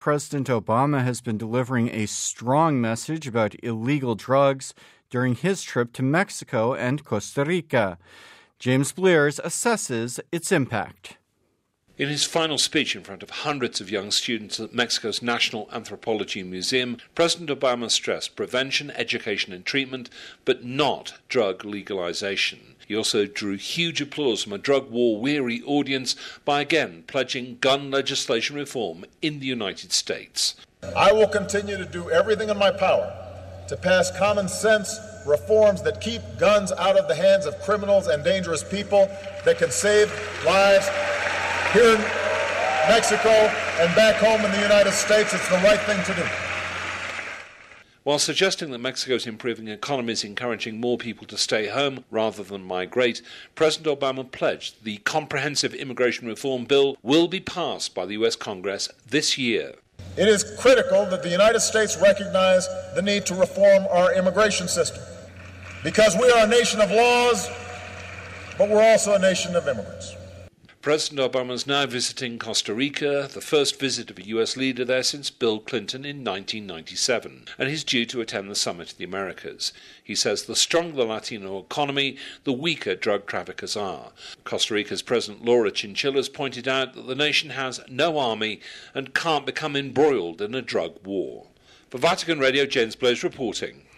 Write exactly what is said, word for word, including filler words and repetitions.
President Obama has been delivering a strong message about illegal drugs during his trip to Mexico and Costa Rica. James Blears assesses its impact. In his final speech in front of hundreds of young students at Mexico's National Anthropology Museum, President Obama stressed prevention, education and treatment, but not drug legalization. He also drew huge applause from a drug war-weary audience by again pledging gun legislation reform in the United States. I will continue to do everything in my power to pass common sense reforms that keep guns out of the hands of criminals and dangerous people that can save lives. Here in Mexico and back home in the United States, it's the right thing to do. While suggesting that Mexico's improving economy is encouraging more people to stay home rather than migrate, President Obama pledged the comprehensive immigration reform bill will be passed by the U S Congress this year. It is critical that the United States recognize the need to reform our immigration system, because we are a nation of laws, but we're also a nation of immigrants. President Obama is now visiting Costa Rica, the first visit of a U S leader there since Bill Clinton in nineteen ninety-seven, and he's due to attend the Summit of the Americas. He says the stronger the Latino economy, the weaker drug traffickers are. Costa Rica's President Laura Chinchilla has pointed out that the nation has no army and can't become embroiled in a drug war. For Vatican Radio, James Blears reporting.